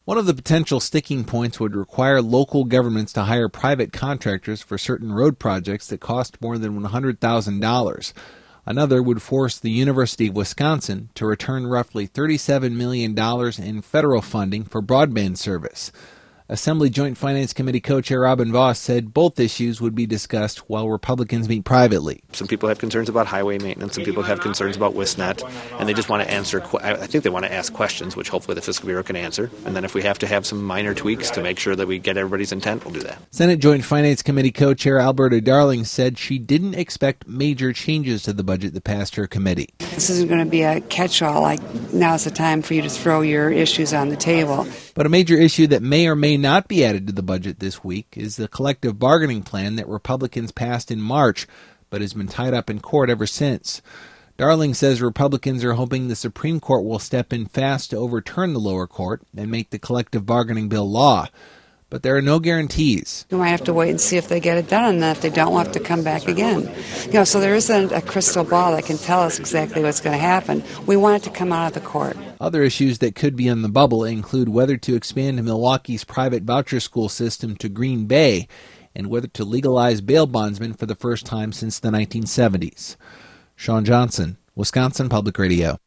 One of the potential sticking points would require local governments to hire private contractors for certain road projects that cost more than $100,000. Another would force the University of Wisconsin to return roughly $37 million in federal funding for broadband service. Assembly Joint Finance Committee co-chair Robin Vos said both issues would be discussed while Republicans meet privately. Some people have concerns about highway maintenance, some people have concerns about WISNET, and they just want to answer, I think they want to ask questions, which hopefully the Fiscal Bureau can answer. And then if we have to have some minor tweaks to make sure that we get everybody's intent, we'll do that. Senate Joint Finance Committee co-chair Alberta Darling said she didn't expect major changes to the budget that passed her committee. This isn't going to be a catch-all, like now's the time for you to throw your issues on the table. But a major issue that may or may not be added to the budget this week is the collective bargaining plan that Republicans passed in March, but has been tied up in court ever since. Darling says Republicans are hoping the Supreme Court will step in fast to overturn the lower court and make the collective bargaining bill law. But there are no guarantees. You might have to wait and see if they get it done, and then if they don't, we'll have to come back again. So there isn't a crystal ball that can tell us exactly what's going to happen. We want it to come out of the court. Other issues that could be on the bubble include whether to expand Milwaukee's private voucher school system to Green Bay and whether to legalize bail bondsmen for the first time since the 1970s. Sean Johnson, Wisconsin Public Radio.